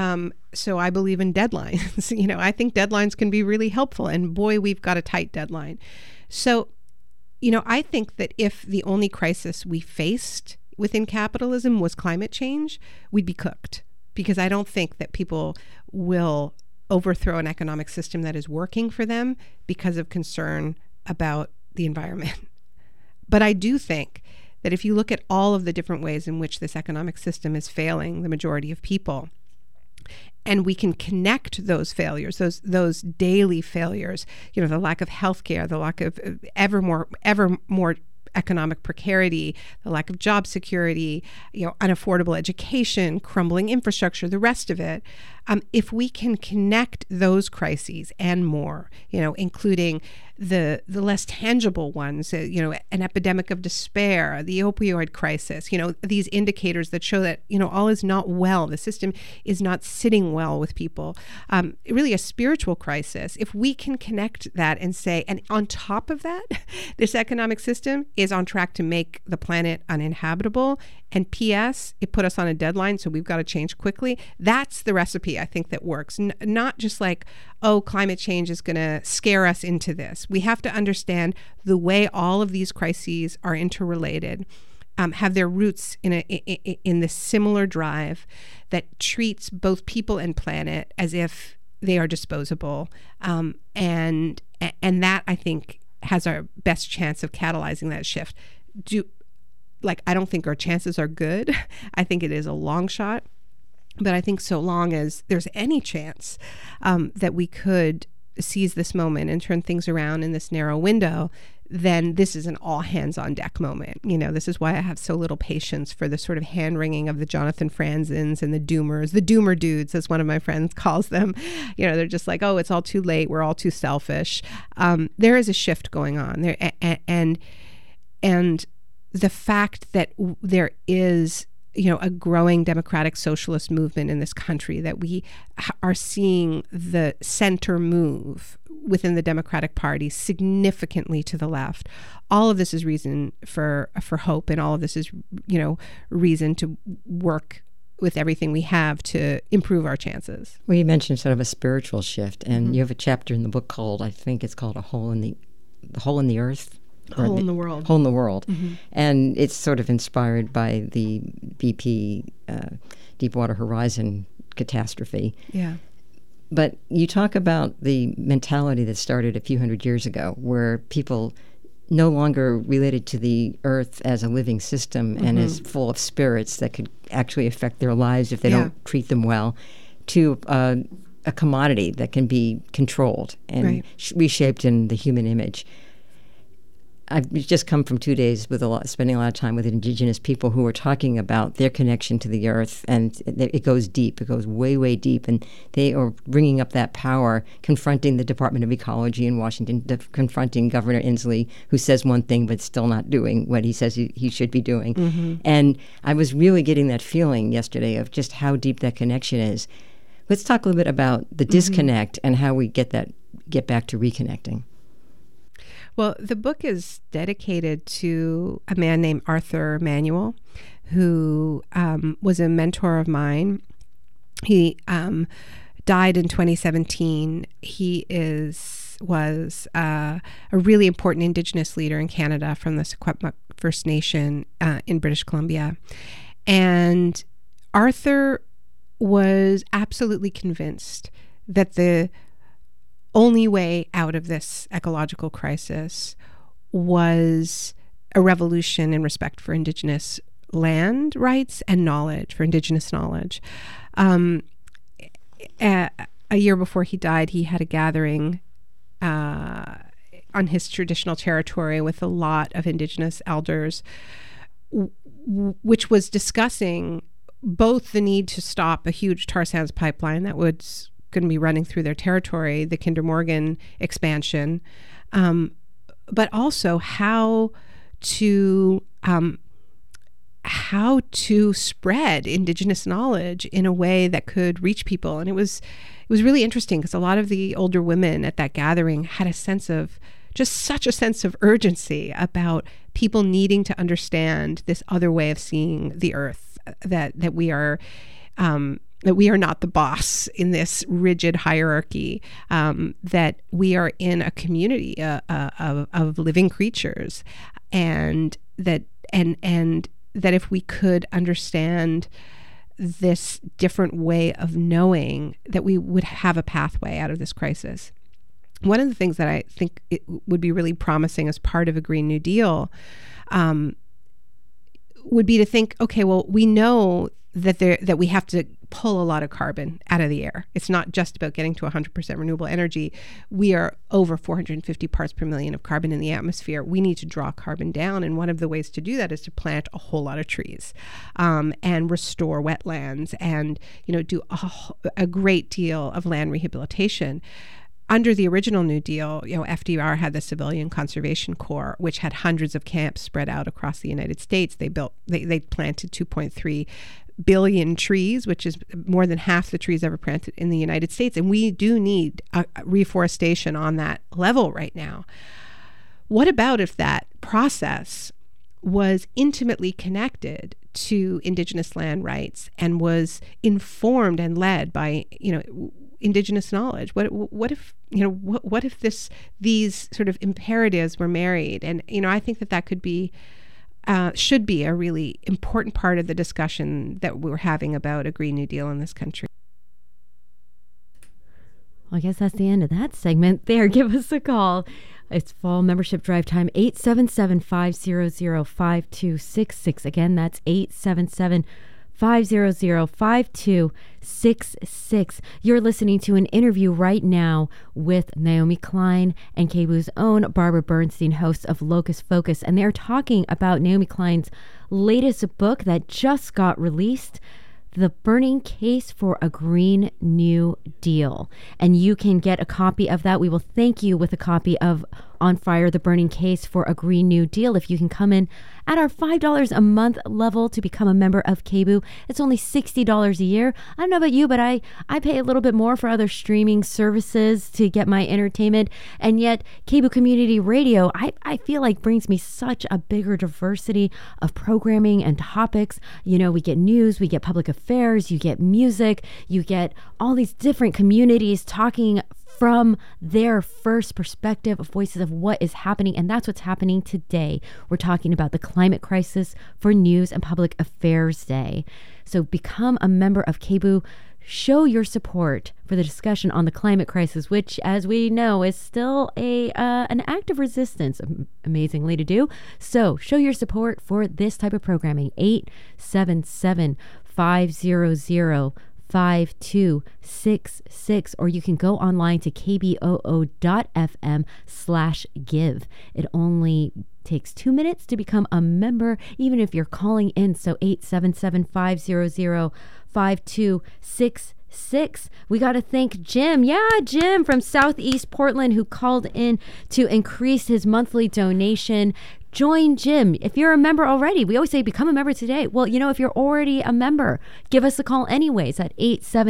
So I believe in deadlines. I think deadlines can be really helpful, and boy, we've got a tight deadline. So I think that if the only crisis we faced within capitalism was climate change, we'd be cooked, because I don't think that people will overthrow an economic system that is working for them because of concern about the environment. But I do think that if you look at all of the different ways in which this economic system is failing the majority of people, and we can connect those failures, those daily failures, the lack of healthcare, the lack of ever more economic precarity, the lack of job security, unaffordable education, crumbling infrastructure, the rest of it. If we can connect those crises and more, including the less tangible ones, an epidemic of despair, the opioid crisis, these indicators that show that, all is not well. The system is not sitting well with people. Really a spiritual crisis. If we can connect that and say, and on top of that, this economic system is on track to make the planet uninhabitable, and P.S., it put us on a deadline, so we've got to change quickly. That's the recipe, I think, that works. Not just like, oh, climate change is going to scare us into this. We have to understand the way all of these crises are interrelated, have their roots in this similar drive that treats both people and planet as if they are disposable. And that, I think, has our best chance of catalyzing that shift. I don't think our chances are good. I think it is a long shot. But I think so long as there's any chance that we could seize this moment and turn things around in this narrow window, then this is an all hands on deck moment. This is why I have so little patience for the sort of hand wringing of the Jonathan Franzens and the doomers, the doomer dudes, as one of my friends calls them. They're just like, oh, it's all too late. We're all too selfish. There is a shift going on there. And the fact that there is, a growing democratic socialist movement in this country, that we are seeing the center move within the Democratic Party significantly to the left. All of this is reason for hope, and all of this is, reason to work with everything we have to improve our chances. Well, you mentioned sort of a spiritual shift, and you have a chapter in the book called, I think it's called The Hole in the Earth. Hole in the World. Hole in the World. And it's sort of inspired by the BP Deepwater Horizon catastrophe. Yeah. But you talk about the mentality that started a few hundred years ago, where people no longer related to the earth as a living system and as full of spirits that could actually affect their lives if they don't treat them well, to a commodity that can be controlled and reshaped in the human image. I've just come from 2 days with spending a lot of time with Indigenous people who are talking about their connection to the earth, and it goes deep. It goes way, way deep, and they are bringing up that power, confronting the Department of Ecology in Washington, confronting Governor Inslee, who says one thing but still not doing what he says he should be doing. Mm-hmm. And I was really getting that feeling yesterday of just how deep that connection is. Let's talk a little bit about the disconnect and how we get back to reconnecting. Well, the book is dedicated to a man named Arthur Manuel, who was a mentor of mine. He died in 2017. He was a really important Indigenous leader in Canada from the Secwepemc First Nation in British Columbia. And Arthur was absolutely convinced that the only way out of this ecological crisis was a revolution in respect for Indigenous land rights and knowledge, for Indigenous knowledge. A year before he died, he had a gathering on his traditional territory with a lot of Indigenous elders, which was discussing both the need to stop a huge tar sands pipeline that was going to be running through their territory, the Kinder Morgan expansion, but also how to spread Indigenous knowledge in a way that could reach people. And it was really interesting because a lot of the older women at that gathering had such a sense of urgency about people needing to understand this other way of seeing the earth, that we are not the boss in this rigid hierarchy, that we are in a community of living creatures, and that if we could understand this different way of knowing, that we would have a pathway out of this crisis. One of the things that I think it would be really promising as part of a Green New Deal would be to think, okay, well, we know that we have to pull a lot of carbon out of the air. It's not just about getting to 100% renewable energy. We are over 450 parts per million of carbon in the atmosphere. We need to draw carbon down, and one of the ways to do that is to plant a whole lot of trees, and restore wetlands, and do a great deal of land rehabilitation. Under the original New Deal, FDR had the Civilian Conservation Corps, which had hundreds of camps spread out across the United States. They planted 2.3 billion trees, which is more than half the trees ever planted in the United States. And we do need reforestation on that level right now. What about if that process was intimately connected to Indigenous land rights and was informed and led by, Indigenous knowledge? What if these sort of imperatives were married? And I think that could be should be a really important part of the discussion that we're having about a Green New Deal in this country. Well, I guess that's the end of that segment there. Give us a call. It's fall membership drive time, 877-500-5266. Again, that's 877-500-5266. You're listening to an interview right now with Naomi Klein and KBOO's own Barbara Bernstein, hosts of Locus Focus, and they're talking about Naomi Klein's latest book that just got released, The Burning Case for a Green New Deal. And you can get a copy of that. We will thank you with a copy of On Fire, The Burning Case for a Green New Deal. If you can come in at our $5 a month level to become a member of KBOO, it's only $60 a year. I don't know about you, but I pay a little bit more for other streaming services to get my entertainment. And yet KBOO Community Radio, I feel like brings me such a bigger diversity of programming and topics. We get news, we get public affairs, you get music, you get all these different communities talking from their first perspective of voices of what is happening. And that's what's happening today. We're talking about the climate crisis for News and Public Affairs Day. So become a member of KBOO. Show your support for the discussion on the climate crisis, which, as we know, is still an act of resistance, amazingly to do. So show your support for this type of programming, 877-500-5266. 5266, or you can go online to kboo.fm/give. It only takes 2 minutes to become a member, even if you're calling in. So 877-500-5266. We got to thank Jim. Yeah, Jim from Southeast Portland, who called in to increase his monthly donation. Join Jim. If you're a member already, we always say become a member today. Well, if you're already a member, give us a call anyways at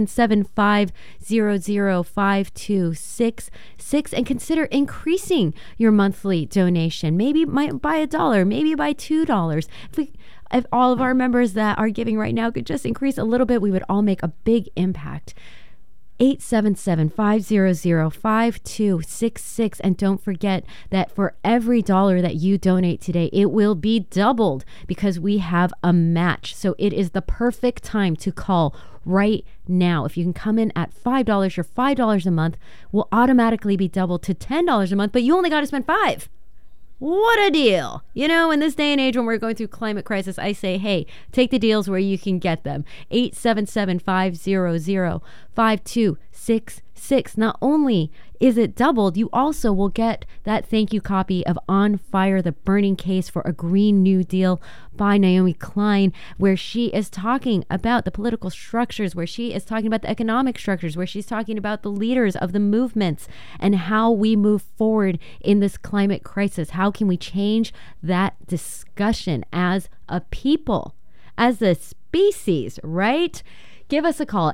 877-500-5266 and consider increasing your monthly donation. Maybe by $1, maybe by $2. If all of our members that are giving right now could just increase a little bit, we would all make a big impact. 877-500-5266. And don't forget that for every $1 that you donate today, it will be doubled because we have a match. So it is the perfect time to call right now. If you can come in at $5, your $5 a month will automatically be doubled to $10 a month, but you only got to spend $5. What a deal. In this day and age when we're going through climate crisis, I say, hey, take the deals where you can get them. 877-500-5266. Not only is it doubled, you also will get that thank you copy of On Fire, The Burning Case for a Green New Deal by Naomi Klein, where she is talking about the political structures, where she is talking about the economic structures, where she's talking about the leaders of the movements and how we move forward in this climate crisis. How can we change that discussion as a people, as a species, right? Give us a call,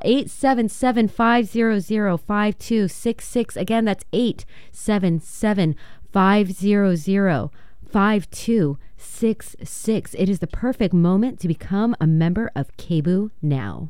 877-500-5266. Again, that's 877-500-5266. It is the perfect moment to become a member of KBOO now.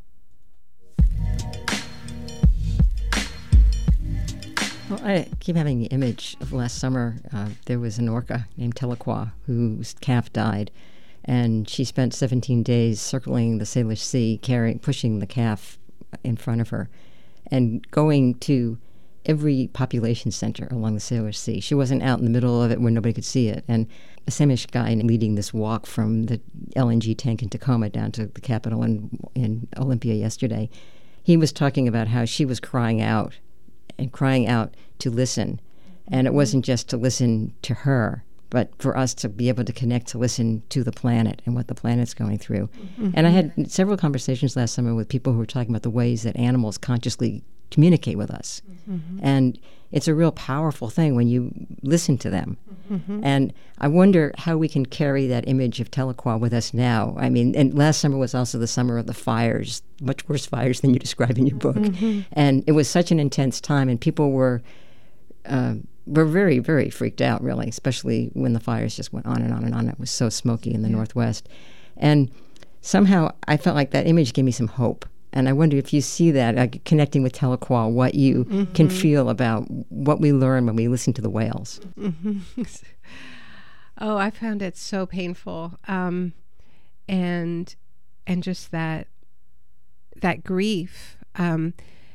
Well, I keep having the image of last summer. There was an orca named Tahlequah whose calf died. And she spent 17 days circling the Salish Sea, pushing the calf in front of her, and going to every population center along the Salish Sea. She wasn't out in the middle of it where nobody could see it. And a Samish guy leading this walk from the LNG tank in Tacoma down to the Capitol in Olympia yesterday, he was talking about how she was crying out to listen. And it wasn't just to listen to her, but for us to be able to connect, to listen to the planet and what the planet's going through. Mm-hmm. And I had several conversations last summer with people who were talking about the ways that animals consciously communicate with us. Mm-hmm. And it's a real powerful thing when you listen to them. Mm-hmm. And I wonder how we can carry that image of Tahlequah with us now. I mean, and last summer was also the summer of the fires, much worse fires than you describe in your book. Mm-hmm. And it was such an intense time, and people were very, very freaked out, really, especially when the fires just went on and on and on. It was so smoky in the Northwest. And somehow I felt like that image gave me some hope. And I wonder if you see that, connecting with Tahlequah, what you can feel about what we learn when we listen to the whales. Mm-hmm. Oh, I found it so painful. And just that grief. I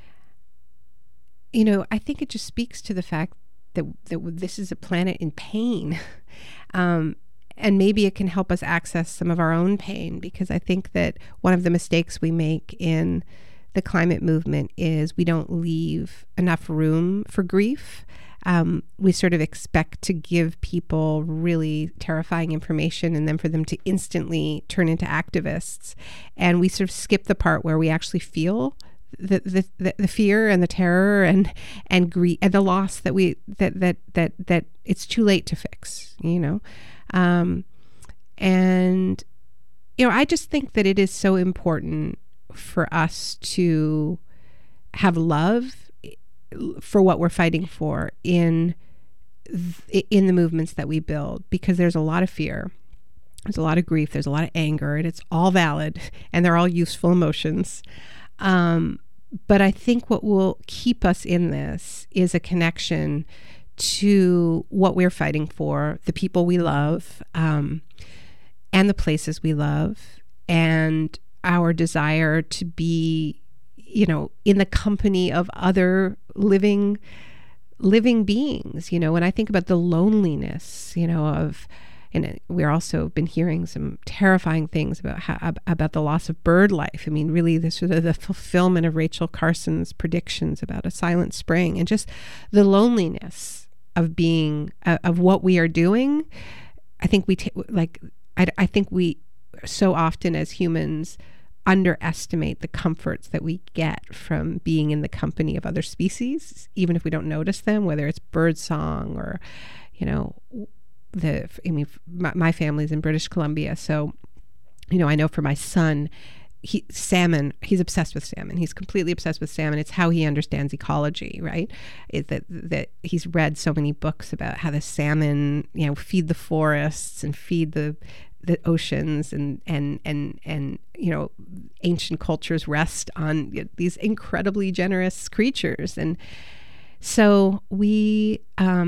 think it just speaks to the fact that this is a planet in pain. And maybe it can help us access some of our own pain, because I think that one of the mistakes we make in the climate movement is we don't leave enough room for grief. We sort of expect to give people really terrifying information and then for them to instantly turn into activists. And we sort of skip the part where we actually feel the fear and the terror and grief and the loss that it's too late to fix, I just think that it is so important for us to have love for what we're fighting for in the movements that we build, because there's a lot of fear, there's a lot of grief, there's a lot of anger, and it's all valid and they're all useful emotions. But I think what will keep us in this is a connection to what we're fighting for, the people we love, and the places we love, and our desire to be, in the company of other living beings. When I think about the loneliness, of and we're also been hearing some terrifying things about the loss of bird life. I mean, really, the sort of the fulfillment of Rachel Carson's predictions about a silent spring, and just the loneliness of being of what we are doing. I think I think we so often as humans underestimate the comforts that we get from being in the company of other species, even if we don't notice them, whether it's bird song or, my family's in British Columbia. So, I know for my son, he's obsessed with salmon. He's completely obsessed with salmon. It's how he understands ecology, right? That he's read so many books about how the salmon, feed the forests and feed the oceans, and ancient cultures rest on these incredibly generous creatures. And so we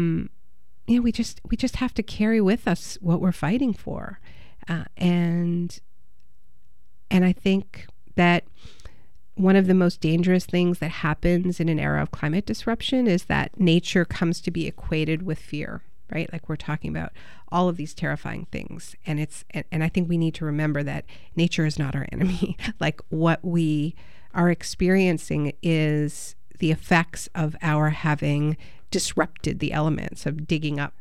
just have to carry with us what we're fighting for. And I think that one of the most dangerous things that happens in an era of climate disruption is that nature comes to be equated with fear, right? Like we're talking about all of these terrifying things. And I think we need to remember that nature is not our enemy. Like what we are experiencing is the effects of our having disrupted the elements, of digging up,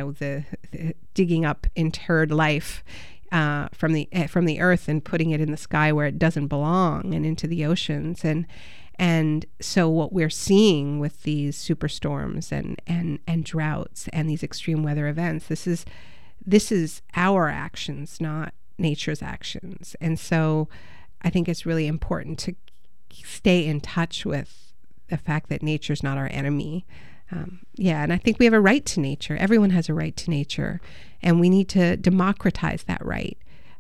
digging up interred life from the earth and putting it in the sky where it doesn't belong, and into the oceans. And so what we're seeing with these superstorms and droughts and these extreme weather events, this is our actions, not nature's actions. And so I think it's really important to stay in touch with the fact that nature's not our enemy. And I think we have a right to nature. Everyone has a right to nature, and we need to democratize that right.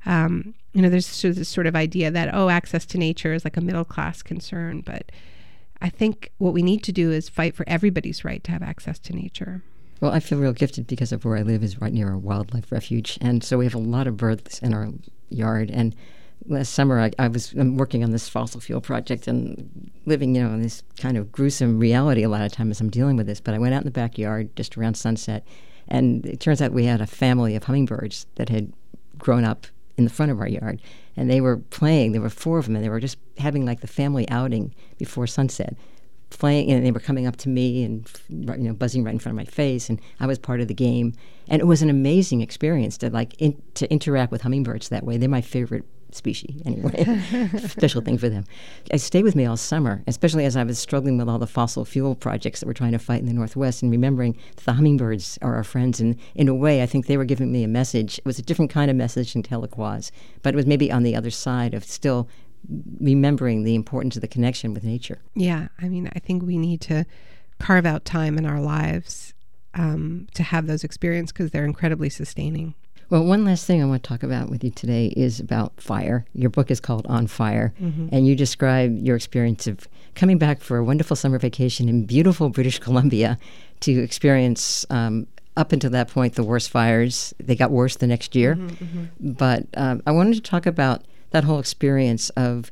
There's this sort of idea that, access to nature is like a middle class concern, but I think what we need to do is fight for everybody's right to have access to nature. Well, I feel real gifted because of where I live is right near a wildlife refuge, and so we have a lot of birds in our yard. And last summer, I'm working on this fossil fuel project and living, in this kind of gruesome reality a lot of times as I'm dealing with this. But I went out in the backyard just around sunset, and it turns out we had a family of hummingbirds that had grown up in the front of our yard, and they were playing. There were 4 of them, and they were just having like the family outing before sunset, playing, and they were coming up to me and buzzing right in front of my face, and I was part of the game. And it was an amazing experience to to interact with hummingbirds that way. They're my favorite species anyway. Special thing for them. It stayed with me all summer, especially as I was struggling with all the fossil fuel projects that we're trying to fight in the Northwest, and remembering that the hummingbirds are our friends. And in a way, I think they were giving me a message. It was a different kind of message than Telequaz, but it was maybe on the other side of still remembering the importance of the connection with nature. Yeah, I think we need to carve out time in our lives to have those experiences, because they're incredibly sustaining. Well, one last thing I want to talk about with you today is about fire. Your book is called On Fire, and you describe your experience of coming back for a wonderful summer vacation in beautiful British Columbia to experience, up until that point, the worst fires. They got worse the next year. But I wanted to talk about that whole experience of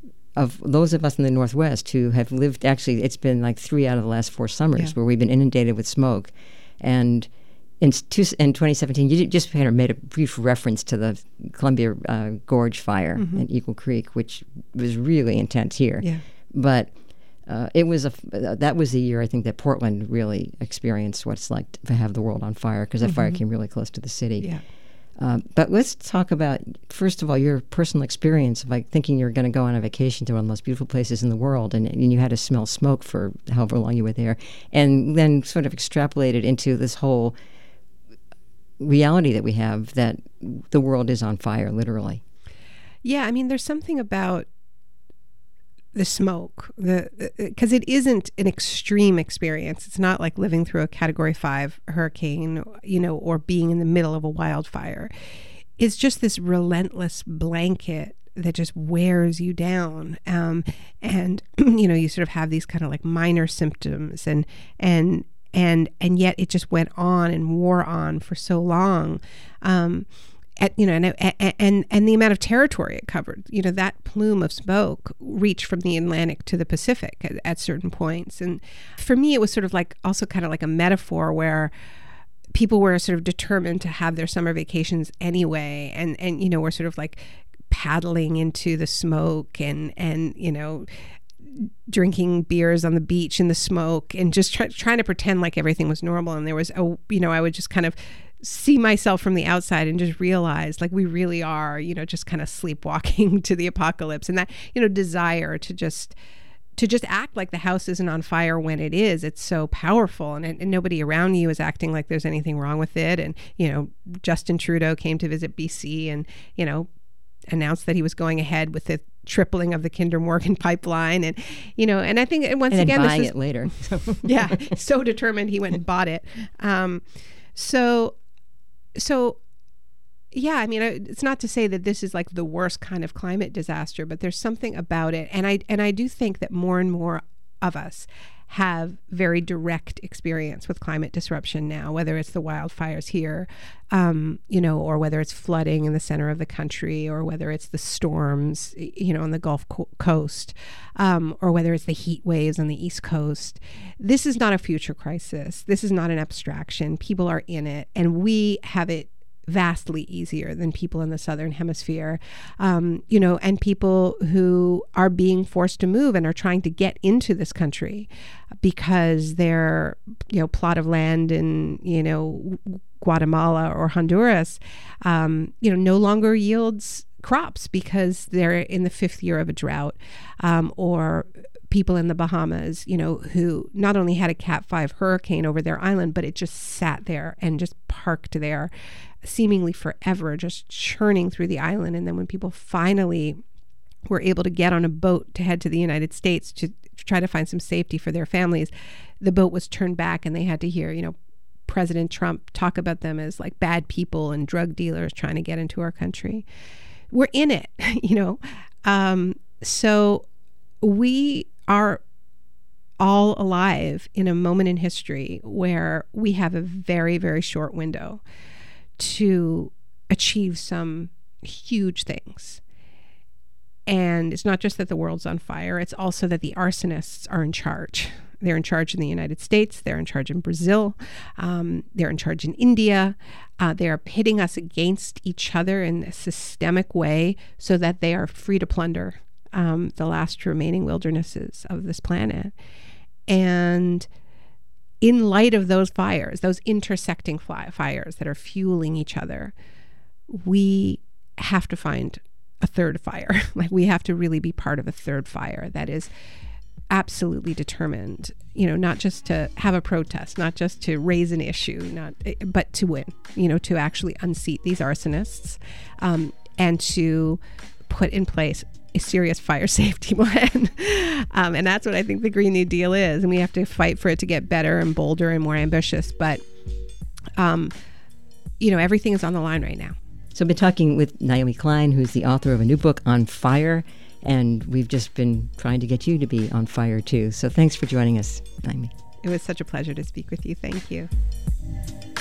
those of us in the Northwest who have lived, actually, it's been like 3 out of the last 4 summers where we've been inundated with smoke. And in 2017, you just kind of made a brief reference to the Columbia Gorge fire at Eagle Creek, which was really intense here. Yeah. But that was the year, I think, that Portland really experienced what it's like to have the world on fire, because that fire came really close to the city. Yeah. But let's talk about, first of all, your personal experience of thinking you're going to go on a vacation to one of the most beautiful places in the world, and you had to smell smoke for however long you were there, and then sort of extrapolated into this whole reality that we have, that the world is on fire, literally. Yeah, there's something about the smoke, because it isn't an extreme experience. It's not like living through a Category 5 hurricane, or being in the middle of a wildfire. It's just this relentless blanket that just wears you down. And you sort of have these kind of like minor symptoms, and yet it just went on and wore on for so long. And the amount of territory it covered, that plume of smoke reached from the Atlantic to the Pacific at certain points. And for me, it was sort of like also kind of like a metaphor where people were sort of determined to have their summer vacations anyway, and we're sort of like paddling into the smoke and drinking beers on the beach in the smoke and just trying to pretend like everything was normal. And there was I would just kind of see myself from the outside and just realize like we really are just kind of sleepwalking to the apocalypse, and that desire to just act like the house isn't on fire when it is. It's so powerful, and nobody around you is acting like there's anything wrong with it. And Justin Trudeau came to visit BC and announced that he was going ahead with the tripling of the Kinder Morgan pipeline, and I think once and again buying this is, it later. yeah, so determined he went and bought it. So yeah, I mean, it's not to say that this is like the worst kind of climate disaster, but there's something about it, and I do think that more and more of us have very direct experience with climate disruption now, whether it's the wildfires here, or whether it's flooding in the center of the country, or whether it's the storms, on the Gulf Coast, or whether it's the heat waves on the East Coast. This is not a future crisis. This is not an abstraction. People are in it, and we have it vastly easier than people in the Southern Hemisphere, and people who are being forced to move and are trying to get into this country because their, plot of land in, Guatemala or Honduras, no longer yields crops because they're in the 5th year of a drought, or people in the Bahamas, who not only had a Cat 5 hurricane over their island, but it just sat there and just parked there seemingly forever, just churning through the island. And then when people finally were able to get on a boat to head to the United States to try to find some safety for their families, the boat was turned back, and they had to hear, President Trump talk about them as like bad people and drug dealers trying to get into our country. We're in it, so we are all alive in a moment in history where we have a very, very short window to achieve some huge things. And it's not just that the world's on fire, it's also that the arsonists are in charge. They're in charge in the United States, they're in charge in Brazil, they're in charge in India. They are pitting us against each other in a systemic way so that they are free to plunder the last remaining wildernesses of this planet. And in light of those fires, those intersecting fires that are fueling each other, we have to find a third fire. Like, we have to really be part of a third fire that is absolutely determined, not just to have a protest, not just to raise an issue, but to win, to actually unseat these arsonists, and to put in place a serious fire safety plan. And that's what I think the Green New Deal is. And we have to fight for it to get better and bolder and more ambitious. But, everything is on the line right now. So I've been talking with Naomi Klein, who's the author of a new book on fire. And we've just been trying to get you to be on fire, too. So thanks for joining us, Naomi. It was such a pleasure to speak with you. Thank you.